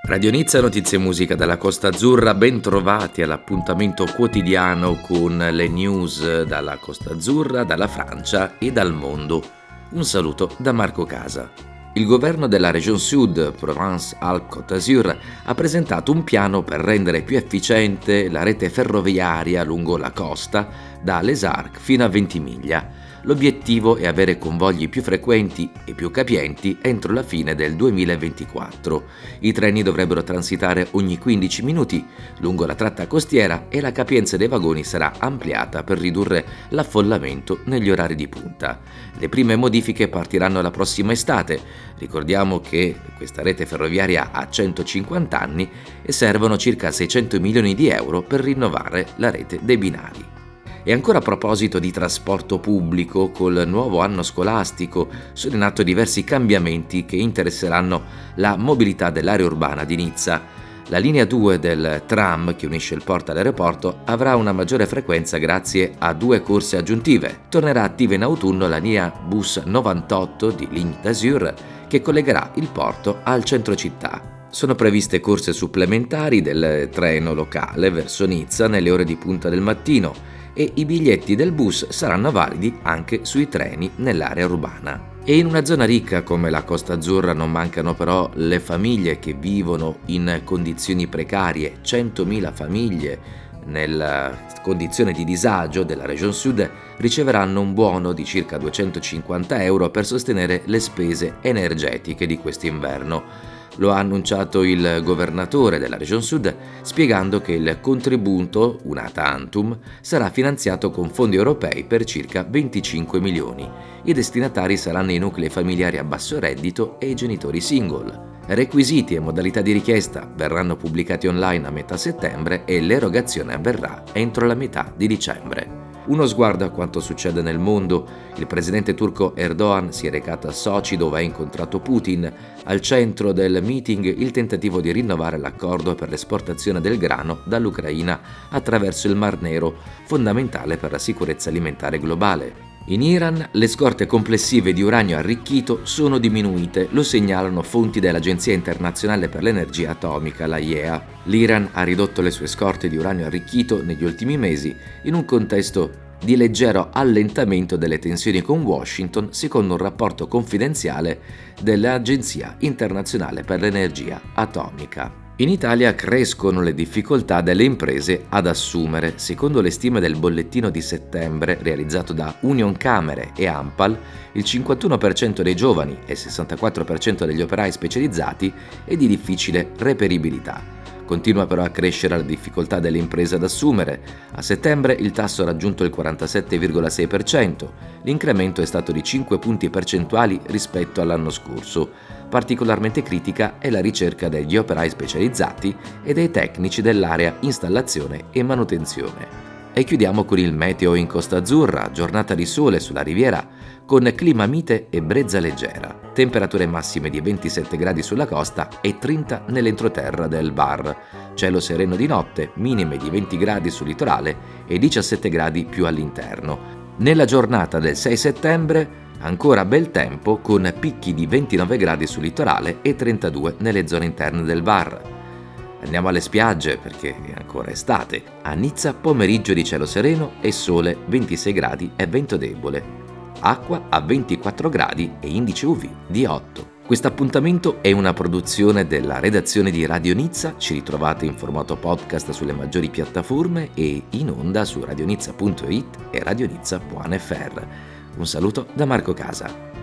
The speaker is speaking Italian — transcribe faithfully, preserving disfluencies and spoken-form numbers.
Radio Nizza, notizie e musica dalla Costa Azzurra, ben trovati all'appuntamento quotidiano con le news dalla Costa Azzurra, dalla Francia e dal mondo. Un saluto da Marco Casa. Il governo della Région Sud, Provence-Alpes-Côte d'Azur, ha presentato un piano per rendere più efficiente la rete ferroviaria lungo la costa, da Les Arcs fino a Ventimiglia. L'obiettivo è avere convogli più frequenti e più capienti entro la fine del duemilaventiquattro. I treni dovrebbero transitare ogni quindici minuti lungo la tratta costiera e la capienza dei vagoni sarà ampliata per ridurre l'affollamento negli orari di punta. Le prime modifiche partiranno la prossima estate. Ricordiamo che questa rete ferroviaria ha centocinquanta anni e servono circa seicento milioni di euro per rinnovare la rete dei binari. E ancora a proposito di trasporto pubblico, col nuovo anno scolastico sono in atto diversi cambiamenti che interesseranno la mobilità dell'area urbana di Nizza. La linea due del tram che unisce il porto all'aeroporto avrà una maggiore frequenza grazie a due corse aggiuntive. Tornerà attiva in autunno la linea bus novantotto di Ligne d'Azur che collegherà il porto al centro città. Sono previste corse supplementari del treno locale verso Nizza nelle ore di punta del mattino e i biglietti del bus saranno validi anche sui treni nell'area urbana. E in una zona ricca come la Costa Azzurra non mancano però le famiglie che vivono in condizioni precarie. centomila famiglie nella condizione di disagio della Région Sud riceveranno un buono di circa duecentocinquanta euro per sostenere le spese energetiche di quest'inverno. Lo ha annunciato il governatore della Région Sud, spiegando che il contributo, una tantum, sarà finanziato con fondi europei per circa venticinque milioni. I destinatari saranno i nuclei familiari a basso reddito e i genitori single. Requisiti e modalità di richiesta verranno pubblicati online a metà settembre e l'erogazione avverrà entro la metà di dicembre. Uno sguardo a quanto succede nel mondo. Il presidente turco Erdogan si è recato a Sochi dove ha incontrato Putin. Al centro del meeting il tentativo di rinnovare l'accordo per l'esportazione del grano dall'Ucraina attraverso il Mar Nero, fondamentale per la sicurezza alimentare globale. In Iran le scorte complessive di uranio arricchito sono diminuite, lo segnalano fonti dell'Agenzia Internazionale per l'Energia Atomica, la I E A. L'Iran ha ridotto le sue scorte di uranio arricchito negli ultimi mesi in un contesto di leggero allentamento delle tensioni con Washington, secondo un rapporto confidenziale dell'Agenzia Internazionale per l'Energia Atomica. In Italia crescono le difficoltà delle imprese ad assumere. Secondo le stime del bollettino di settembre realizzato da Unioncamere e ANPAL, il cinquantuno per cento dei giovani e il sessantaquattro per cento degli operai specializzati è di difficile reperibilità. Continua però a crescere la difficoltà delle imprese ad assumere. A settembre il tasso ha raggiunto il quarantasette virgola sei per cento. L'incremento è stato di cinque punti percentuali rispetto all'anno scorso. Particolarmente critica è la ricerca degli operai specializzati e dei tecnici dell'area installazione e manutenzione. E chiudiamo con il meteo in Costa Azzurra, giornata di sole sulla riviera con clima mite e brezza leggera. Temperature massime di ventisette gradi sulla costa e trenta nell'entroterra del Var. Cielo sereno di notte, minime di venti gradi sul litorale e diciassette gradi più all'interno. Nella giornata del sei settembre ancora bel tempo con picchi di ventinove gradi sul litorale e trentadue nelle zone interne del Var. Andiamo alle spiagge perché è ancora estate. A Nizza pomeriggio di cielo sereno e sole, ventisei gradi e vento debole. Acqua a ventiquattro gradi e indice U V di otto. Questo appuntamento è una produzione della redazione di Radio Nizza. Ci ritrovate in formato podcast sulle maggiori piattaforme e in onda su radionizza punto it e radionizza punto f r. Un saluto da Marco Casa.